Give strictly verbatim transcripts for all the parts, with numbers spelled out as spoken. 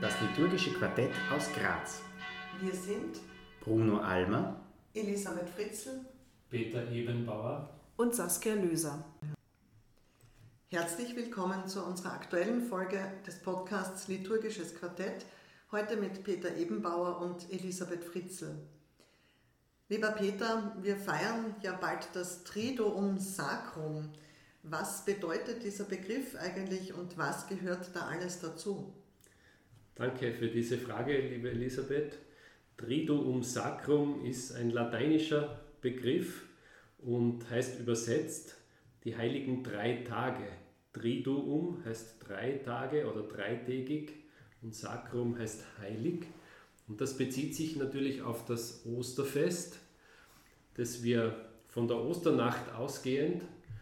Das liturgische Quartett aus Graz. Wir sind Bruno Almer, Elisabeth Fritzl, Peter Ebenbauer und Saskia Löser. Herzlich willkommen zu unserer aktuellen Folge des Podcasts Liturgisches Quartett, heute mit Peter Ebenbauer und Elisabeth Fritzl. Lieber Peter, wir feiern ja bald das Triduum Sacrum. Was bedeutet dieser Begriff eigentlich und was gehört da alles dazu? Danke für diese Frage, liebe Elisabeth. Triduum Sacrum ist ein lateinischer Begriff und heißt übersetzt die heiligen drei Tage. Triduum heißt drei Tage oder dreitägig und Sacrum heißt heilig. Und das bezieht sich natürlich auf das Osterfest, das wir von der Osternacht ausgehend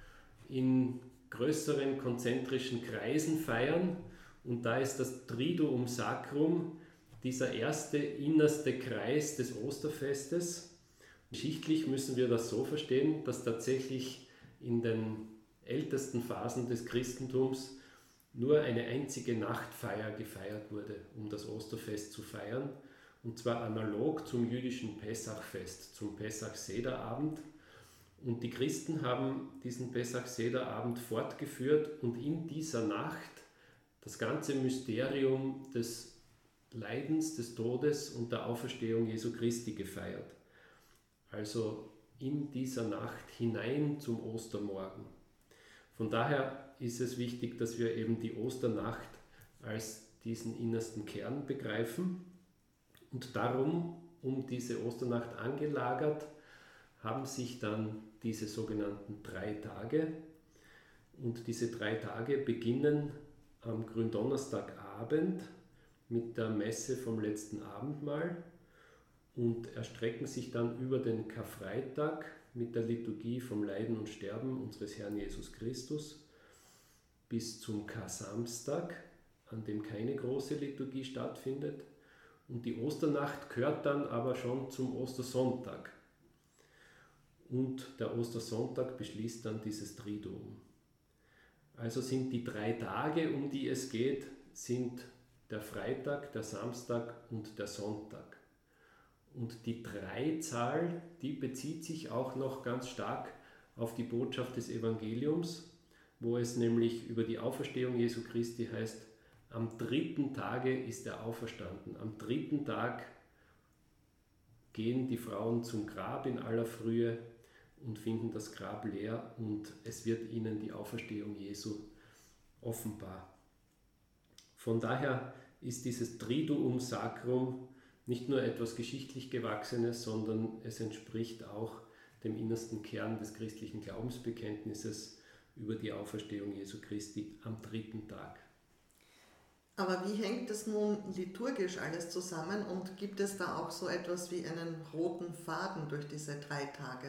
in größeren konzentrischen Kreisen feiern. Und da ist das Triduum Sacrum dieser erste innerste Kreis des Osterfestes. Geschichtlich müssen wir das so verstehen, dass tatsächlich in den ältesten Phasen des Christentums nur eine einzige Nachtfeier gefeiert wurde, um das Osterfest zu feiern. Und zwar analog zum jüdischen Pessachfest, zum Pesach-Seder-Abend. Und die Christen haben diesen Pesach-Seder-Abend fortgeführt und in dieser Nacht das ganze Mysterium des Leidens, des Todes und der Auferstehung Jesu Christi gefeiert. Also in dieser Nacht hinein zum Ostermorgen. Von daher ist es wichtig, dass wir eben die Osternacht als diesen innersten Kern begreifen. Und darum, um diese Osternacht angelagert, haben sich dann diese sogenannten drei Tage. Und diese drei Tage beginnen am Gründonnerstagabend mit der Messe vom letzten Abendmahl und erstrecken sich dann über den Karfreitag mit der Liturgie vom Leiden und Sterben unseres Herrn Jesus Christus bis zum Kar-Samstag, an dem keine große Liturgie stattfindet. Und die Osternacht gehört dann aber schon zum Ostersonntag. Und der Ostersonntag beschließt dann dieses Triduum. Also sind die drei Tage, um die es geht, sind der Freitag, der Samstag und der Sonntag. Und die Dreizahl, die bezieht sich auch noch ganz stark auf die Botschaft des Evangeliums, wo es nämlich über die Auferstehung Jesu Christi heißt, am dritten Tage ist er auferstanden. Am dritten Tag gehen die Frauen zum Grab in aller Frühe und finden das Grab leer und es wird ihnen die Auferstehung Jesu offenbar. Von daher ist dieses Triduum Sacrum nicht nur etwas geschichtlich Gewachsenes, sondern es entspricht auch dem innersten Kern des christlichen Glaubensbekenntnisses über die Auferstehung Jesu Christi am dritten Tag. Aber wie hängt das nun liturgisch alles zusammen und gibt es da auch so etwas wie einen roten Faden durch diese drei Tage?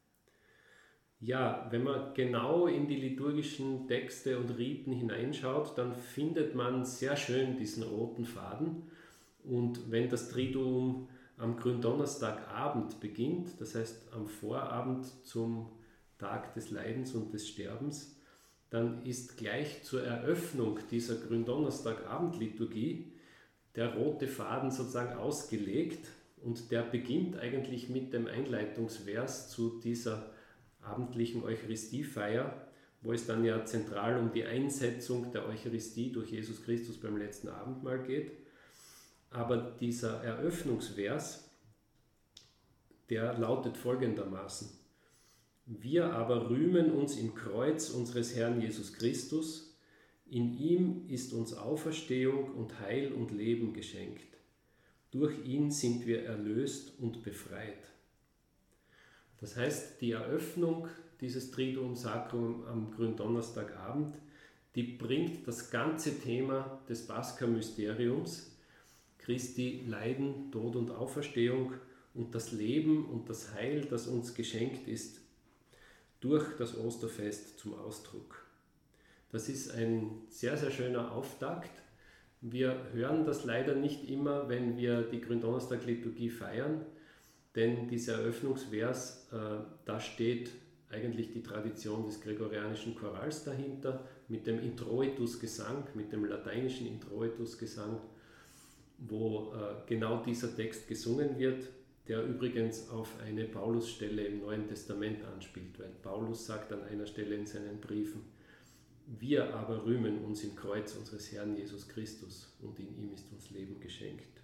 Ja, wenn man genau in die liturgischen Texte und Riten hineinschaut, dann findet man sehr schön diesen roten Faden. Und wenn das Triduum am Gründonnerstagabend beginnt, das heißt am Vorabend zum Tag des Leidens und des Sterbens, dann ist gleich zur Eröffnung dieser Gründonnerstagabend-Liturgie der rote Faden sozusagen ausgelegt und der beginnt eigentlich mit dem Einleitungsvers zu dieser abendlichen Eucharistiefeier, wo es dann ja zentral um die Einsetzung der Eucharistie durch Jesus Christus beim letzten Abendmahl geht. Aber dieser Eröffnungsvers, der lautet folgendermaßen: Wir aber rühmen uns im Kreuz unseres Herrn Jesus Christus, in ihm ist uns Auferstehung und Heil und Leben geschenkt. Durch ihn sind wir erlöst und befreit. Das heißt, die Eröffnung dieses Triduum Sacrum am Gründonnerstagabend, die bringt das ganze Thema des Pascha-Mysteriums, Christi Leiden, Tod und Auferstehung und das Leben und das Heil, das uns geschenkt ist, durch das Osterfest zum Ausdruck. Das ist ein sehr, sehr schöner Auftakt. Wir hören das leider nicht immer, wenn wir die Gründonnerstag-Liturgie feiern, denn dieser Eröffnungsvers, äh, da steht eigentlich die Tradition des gregorianischen Chorals dahinter, mit dem Introitus-Gesang, mit dem lateinischen Introitus-Gesang. wo äh, genau dieser Text gesungen wird, der übrigens auf eine Paulusstelle im Neuen Testament anspielt, weil Paulus sagt an einer Stelle in seinen Briefen: Wir aber rühmen uns im Kreuz unseres Herrn Jesus Christus und in ihm ist uns Leben geschenkt.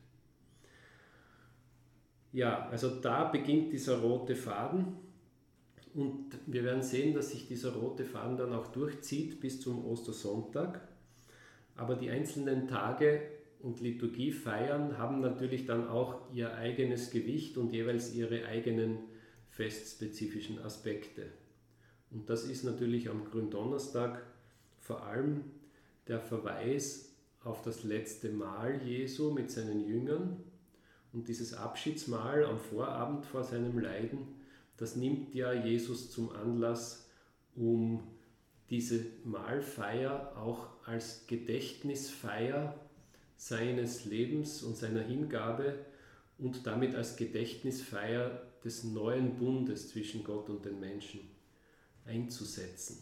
Ja, also da beginnt dieser rote Faden und wir werden sehen, dass sich dieser rote Faden dann auch durchzieht bis zum Ostersonntag. Aber die einzelnen Tage und Liturgiefeiern haben natürlich dann auch ihr eigenes Gewicht und jeweils ihre eigenen festspezifischen Aspekte. Und das ist natürlich am Gründonnerstag vor allem der Verweis auf das letzte Mahl Jesu mit seinen Jüngern. Und dieses Abschiedsmahl am Vorabend vor seinem Leiden, das nimmt ja Jesus zum Anlass, um diese Mahlfeier auch als Gedächtnisfeier seines Lebens und seiner Hingabe und damit als Gedächtnisfeier des neuen Bundes zwischen Gott und den Menschen einzusetzen.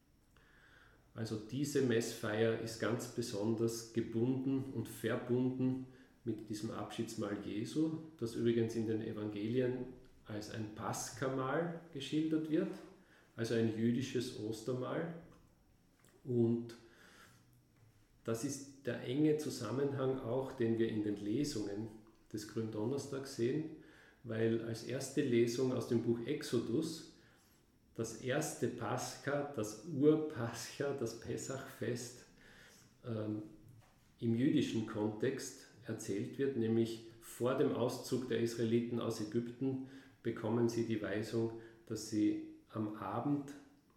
Also diese Messfeier ist ganz besonders gebunden und verbunden mit diesem Abschiedsmahl Jesu, das übrigens in den Evangelien als ein Paschamahl geschildert wird, also ein jüdisches Ostermahl. Und das ist der enge Zusammenhang auch, den wir in den Lesungen des Gründonnerstags sehen, weil als erste Lesung aus dem Buch Exodus das erste Pascha, das Urpascha, das Pessachfest ähm, im jüdischen Kontext erzählt wird, nämlich vor dem Auszug der Israeliten aus Ägypten bekommen sie die Weisung, dass sie am Abend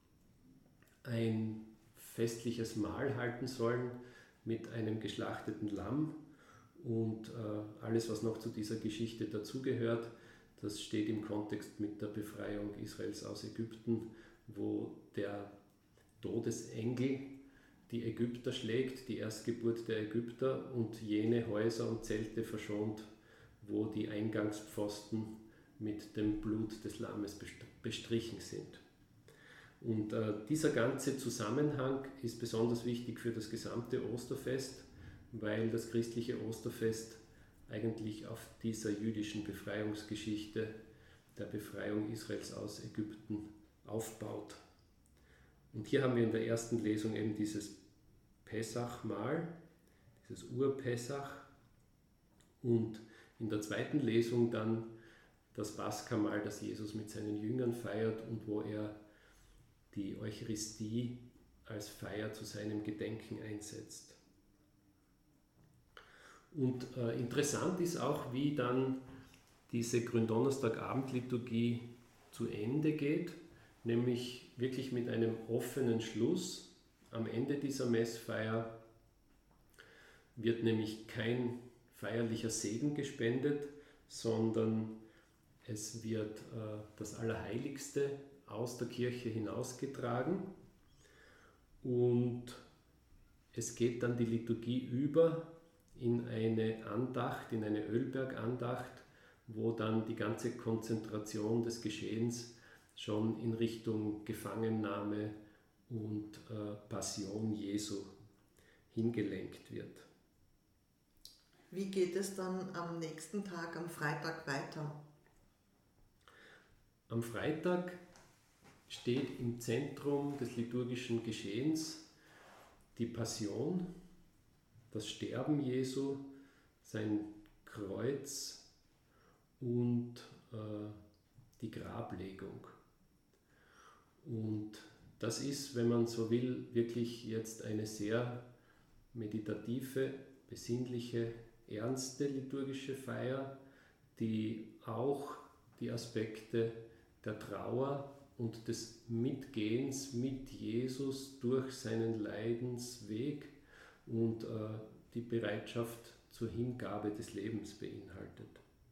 ein festliches Mahl halten sollen mit einem geschlachteten Lamm und äh, alles, was noch zu dieser Geschichte dazugehört, das steht im Kontext mit der Befreiung Israels aus Ägypten, wo der Todesengel die Ägypter schlägt, die Erstgeburt der Ägypter und jene Häuser und Zelte verschont, wo die Eingangspfosten mit dem Blut des Lammes bestrichen sind. Und äh, dieser ganze Zusammenhang ist besonders wichtig für das gesamte Osterfest, weil das christliche Osterfest eigentlich auf dieser jüdischen Befreiungsgeschichte der Befreiung Israels aus Ägypten aufbaut. Und hier haben wir in der ersten Lesung eben dieses Pessachmahl, dieses Urpessach, und in der zweiten Lesung dann das Paschamahl, das Jesus mit seinen Jüngern feiert und wo er die Eucharistie als Feier zu seinem Gedenken einsetzt. Und äh, interessant ist auch, wie dann diese Gründonnerstagabendliturgie zu Ende geht, nämlich wirklich mit einem offenen Schluss. Am Ende dieser Messfeier wird nämlich kein feierlicher Segen gespendet, sondern es wird äh, das Allerheiligste aus der Kirche hinausgetragen und es geht dann die Liturgie über in eine Andacht, in eine Ölbergandacht, wo dann die ganze Konzentration des Geschehens schon in Richtung Gefangennahme und äh, Passion Jesu hingelenkt wird. Wie geht es dann am nächsten Tag, am Freitag, weiter? Am Freitag steht im Zentrum des liturgischen Geschehens die Passion, das Sterben Jesu, sein Kreuz und äh, die Grablegung. Und das ist, wenn man so will, wirklich jetzt eine sehr meditative, besinnliche, ernste liturgische Feier, die auch die Aspekte der Trauer und des Mitgehens mit Jesus durch seinen Leidensweg und äh, die Bereitschaft zur Hingabe des Lebens beinhaltet.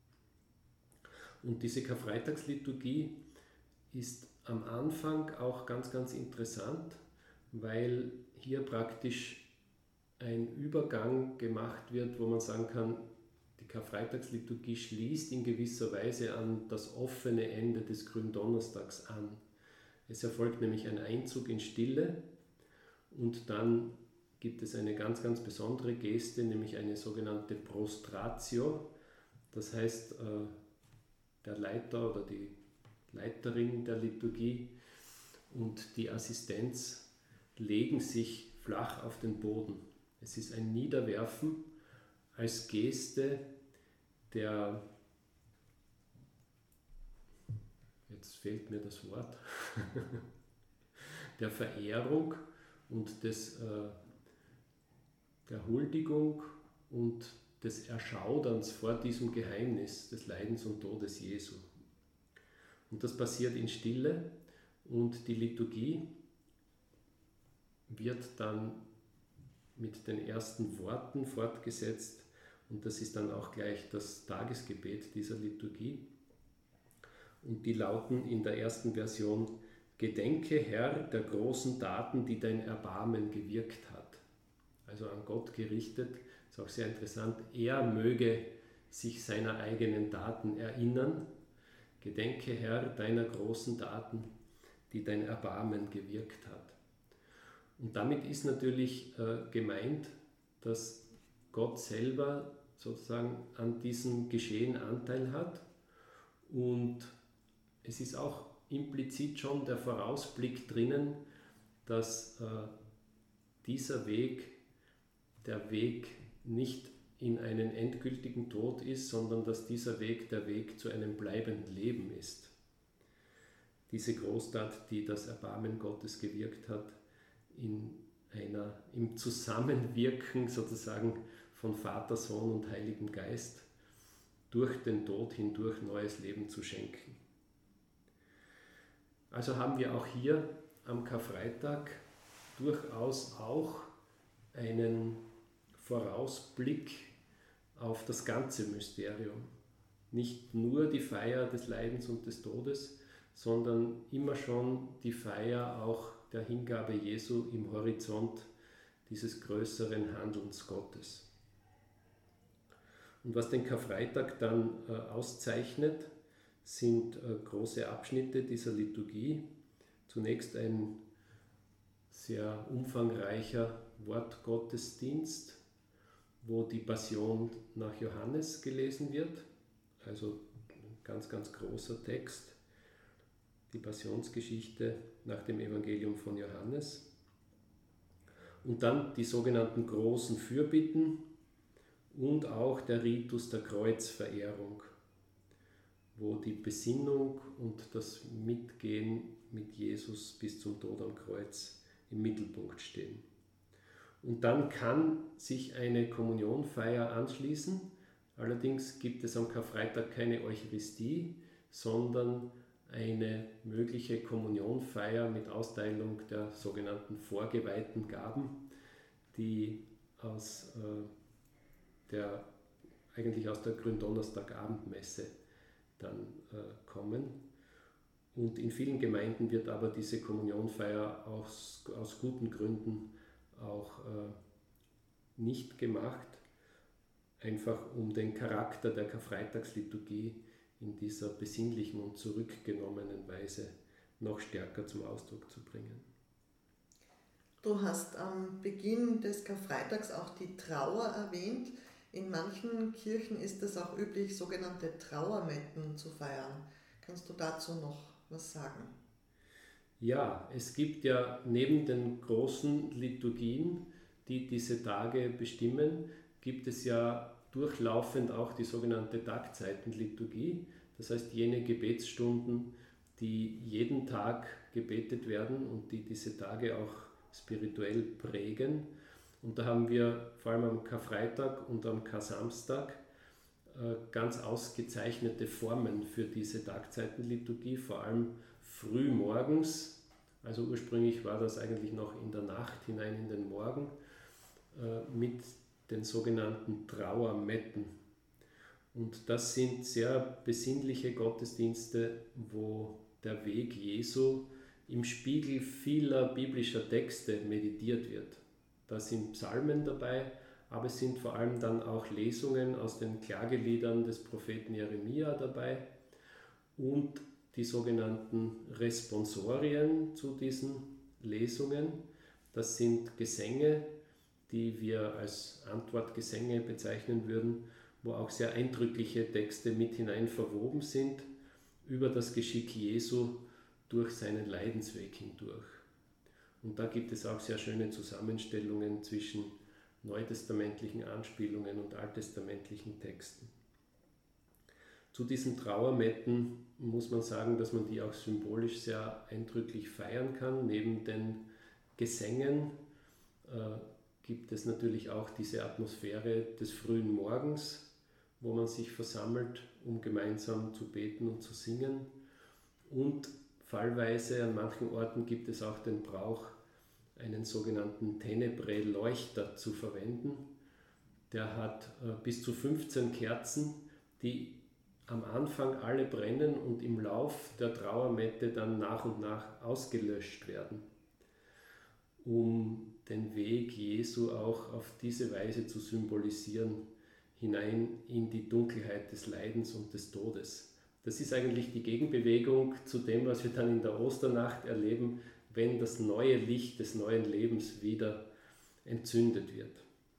Und diese Karfreitagsliturgie ist am Anfang auch ganz, ganz interessant, weil hier praktisch ein Übergang gemacht wird, wo man sagen kann, die Karfreitagsliturgie schließt in gewisser Weise an das offene Ende des Gründonnerstags an. Es erfolgt nämlich ein Einzug in Stille und dann gibt es eine ganz, ganz besondere Geste, nämlich eine sogenannte Prostratio. Das heißt, der Leiter oder die Leiterin der Liturgie und die Assistenz legen sich flach auf den Boden. Es ist ein Niederwerfen als Geste der, jetzt fehlt mir das Wort, der Verehrung und des, äh, der Huldigung und des Erschauderns vor diesem Geheimnis des Leidens und Todes Jesu. Und das passiert in Stille und die Liturgie wird dann mit den ersten Worten fortgesetzt und das ist dann auch gleich das Tagesgebet dieser Liturgie. Und die lauten in der ersten Version: Gedenke, Herr, der großen Taten, die dein Erbarmen gewirkt hat. Also an Gott gerichtet, ist auch sehr interessant, er möge sich seiner eigenen Taten erinnern. Gedenke, Herr, deiner großen Taten, die dein Erbarmen gewirkt hat. Und damit ist natürlich äh, gemeint, dass Gott selber sozusagen an diesem Geschehen Anteil hat und es ist auch implizit schon der Vorausblick drinnen, dass äh, dieser Weg der Weg nicht in einen endgültigen Tod ist, sondern dass dieser Weg der Weg zu einem bleibenden Leben ist. Diese Großtat, die das Erbarmen Gottes gewirkt hat, in einer, im Zusammenwirken sozusagen von Vater, Sohn und Heiligem Geist durch den Tod hindurch neues Leben zu schenken. Also haben wir auch hier am Karfreitag durchaus auch einen Vorausblick auf das ganze Mysterium. Nicht nur die Feier des Leidens und des Todes, sondern immer schon die Feier auch der Hingabe Jesu im Horizont dieses größeren Handelns Gottes. Und was den Karfreitag dann äh, auszeichnet, sind äh, große Abschnitte dieser Liturgie. Zunächst ein sehr umfangreicher Wortgottesdienst, wo die Passion nach Johannes gelesen wird, also ein ganz, ganz großer Text, die Passionsgeschichte nach dem Evangelium von Johannes. Und dann die sogenannten großen Fürbitten und auch der Ritus der Kreuzverehrung, wo die Besinnung und das Mitgehen mit Jesus bis zum Tod am Kreuz im Mittelpunkt stehen. Und dann kann sich eine Kommunionfeier anschließen, allerdings gibt es am Karfreitag keine Eucharistie, sondern eine mögliche Kommunionfeier mit Austeilung der sogenannten vorgeweihten Gaben, die aus äh, der, eigentlich aus der Gründonnerstagabendmesse dann äh, kommen. Und in vielen Gemeinden wird aber diese Kommunionfeier aus, aus guten Gründen auch äh, nicht gemacht, einfach um den Charakter der Karfreitagsliturgie in dieser besinnlichen und zurückgenommenen Weise noch stärker zum Ausdruck zu bringen. Du hast am Beginn des Karfreitags auch die Trauer erwähnt. In manchen Kirchen ist es auch üblich, sogenannte Trauermetten zu feiern. Kannst du dazu noch was sagen? Ja, es gibt ja neben den großen Liturgien, die diese Tage bestimmen, gibt es ja durchlaufend auch die sogenannte Tagzeitenliturgie, das heißt jene Gebetsstunden, die jeden Tag gebetet werden und die diese Tage auch spirituell prägen. Und da haben wir vor allem am Karfreitag und am Kar-Samstag ganz ausgezeichnete Formen für diese Tagzeitenliturgie, vor allem früh morgens, also ursprünglich war das eigentlich noch in der Nacht hinein in den Morgen, mit den sogenannten Trauermetten. Und das sind sehr besinnliche Gottesdienste, wo der Weg Jesu im Spiegel vieler biblischer Texte meditiert wird. Da sind Psalmen dabei, aber es sind vor allem dann auch Lesungen aus den Klageliedern des Propheten Jeremia dabei und die sogenannten Responsorien zu diesen Lesungen. Das sind Gesänge, die wir als Antwortgesänge bezeichnen würden, wo auch sehr eindrückliche Texte mit hinein verwoben sind über das Geschick Jesu durch seinen Leidensweg hindurch. Und da gibt es auch sehr schöne Zusammenstellungen zwischen neutestamentlichen Anspielungen und alttestamentlichen Texten. Zu diesen Trauermetten muss man sagen, dass man die auch symbolisch sehr eindrücklich feiern kann. Neben den Gesängen äh, gibt es natürlich auch diese Atmosphäre des frühen Morgens, wo man sich versammelt, um gemeinsam zu beten und zu singen. Und fallweise an manchen Orten gibt es auch den Brauch, einen sogenannten Tenebrae-Leuchter zu verwenden. Der hat äh, bis zu fünfzehn Kerzen, die am Anfang alle brennen und im Lauf der Trauermette dann nach und nach ausgelöscht werden, um den Weg Jesu auch auf diese Weise zu symbolisieren, hinein in die Dunkelheit des Leidens und des Todes. Das ist eigentlich die Gegenbewegung zu dem, was wir dann in der Osternacht erleben, wenn das neue Licht des neuen Lebens wieder entzündet wird.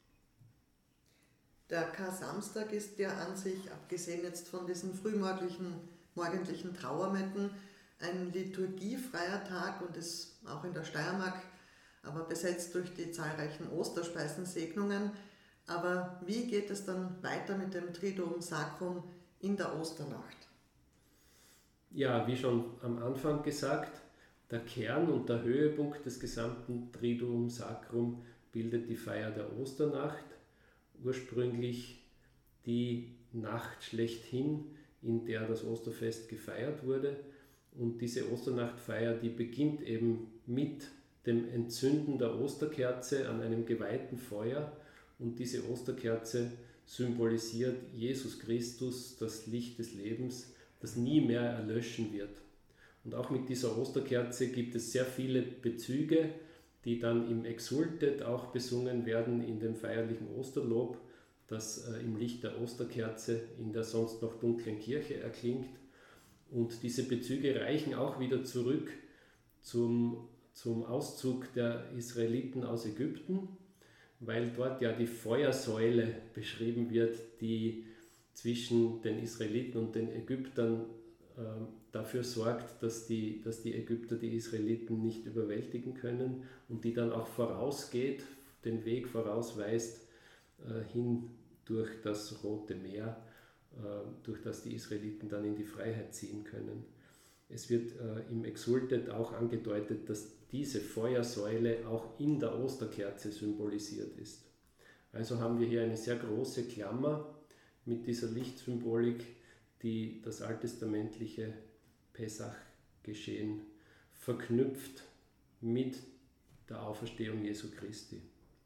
Der Kar-Samstag ist ja an sich, abgesehen jetzt von diesen frühmorgendlichen morgendlichen Trauermetten, ein liturgiefreier Tag und ist auch in der Steiermark aber besetzt durch die zahlreichen Osterspeisensegnungen. Aber wie geht es dann weiter mit dem Triduum Sacrum in der Osternacht? Ja, wie schon am Anfang gesagt, der Kern und der Höhepunkt des gesamten Triduum Sacrum bildet die Feier der Osternacht, ursprünglich die Nacht schlechthin, in der das Osterfest gefeiert wurde. Und diese Osternachtfeier, die beginnt eben mit dem Entzünden der Osterkerze an einem geweihten Feuer. Und diese Osterkerze symbolisiert Jesus Christus, das Licht des Lebens, das nie mehr erlöschen wird. Und auch mit dieser Osterkerze gibt es sehr viele Bezüge, die dann im Exultet auch besungen werden in dem feierlichen Osterlob, das äh, im Licht der Osterkerze in der sonst noch dunklen Kirche erklingt. Und diese Bezüge reichen auch wieder zurück zum, zum Auszug der Israeliten aus Ägypten, weil dort ja die Feuersäule beschrieben wird, die zwischen den Israeliten und den Ägyptern äh, dafür sorgt, dass die, dass die Ägypter die Israeliten nicht überwältigen können und die dann auch vorausgeht, den Weg vorausweist äh, hin durch das Rote Meer, äh, durch das die Israeliten dann in die Freiheit ziehen können. Es wird äh, im Exultet auch angedeutet, dass diese Feuersäule auch in der Osterkerze symbolisiert ist. Also haben wir hier eine sehr große Klammer mit dieser Lichtsymbolik, die das alttestamentliche Pessach-Geschehen verknüpft mit der Auferstehung Jesu Christi.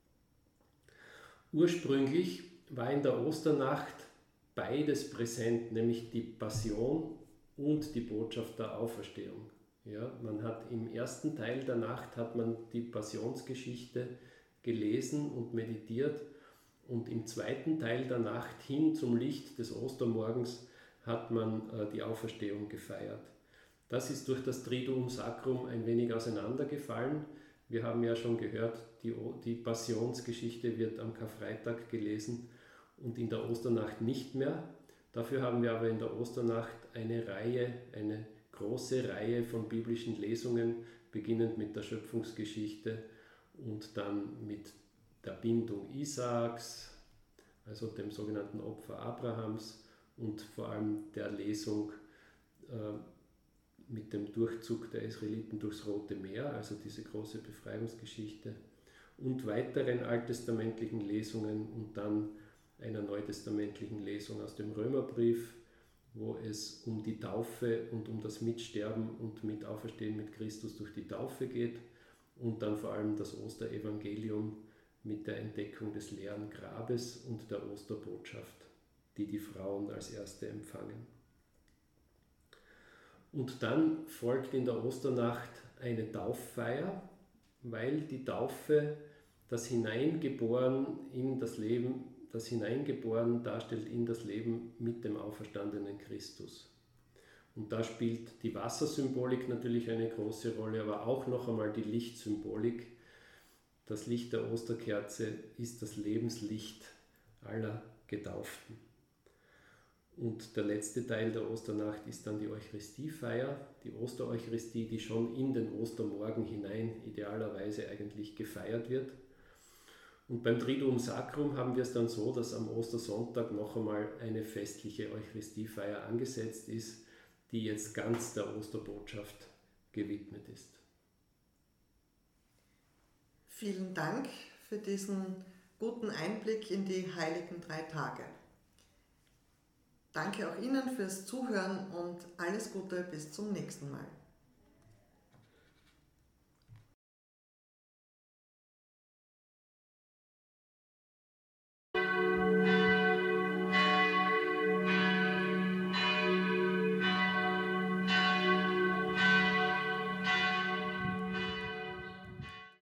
Ursprünglich war in der Osternacht beides präsent, nämlich die Passion und die Botschaft der Auferstehung. Ja, man hat im ersten Teil der Nacht hat man die Passionsgeschichte gelesen und meditiert und im zweiten Teil der Nacht hin zum Licht des Ostermorgens hat man äh, die Auferstehung gefeiert. Das ist durch das Triduum Sacrum ein wenig auseinandergefallen. Wir haben ja schon gehört, die, die Passionsgeschichte wird am Karfreitag gelesen und in der Osternacht nicht mehr. Dafür haben wir aber in der Osternacht eine Reihe, eine große Reihe von biblischen Lesungen, beginnend mit der Schöpfungsgeschichte und dann mit der Bindung Isaaks, also dem sogenannten Opfer Abrahams und vor allem der Lesung äh, mit dem Durchzug der Israeliten durchs Rote Meer, also diese große Befreiungsgeschichte und weiteren alttestamentlichen Lesungen und dann einer neutestamentlichen Lesung aus dem Römerbrief, wo es um die Taufe und um das Mitsterben und Mitauferstehen mit Christus durch die Taufe geht und dann vor allem das Osterevangelium mit der Entdeckung des leeren Grabes und der Osterbotschaft, die die Frauen als erste empfangen. Und dann folgt in der Osternacht eine Tauffeier, weil die Taufe das Hineingeboren in das Leben, das Hineingeboren darstellt in das Leben mit dem auferstandenen Christus. Und da spielt die Wassersymbolik natürlich eine große Rolle, aber auch noch einmal die Lichtsymbolik, Das Licht der Osterkerze ist das Lebenslicht aller Getauften. Und der letzte Teil der Osternacht ist dann die Eucharistiefeier, die Ostereucharistie, die schon in den Ostermorgen hinein idealerweise eigentlich gefeiert wird. Und beim Triduum Sacrum haben wir es dann so, dass am Ostersonntag noch einmal eine festliche Eucharistiefeier angesetzt ist, die jetzt ganz der Osterbotschaft gewidmet ist. Vielen Dank für diesen guten Einblick in die heiligen drei Tage. Danke auch Ihnen fürs Zuhören und alles Gute bis zum nächsten Mal.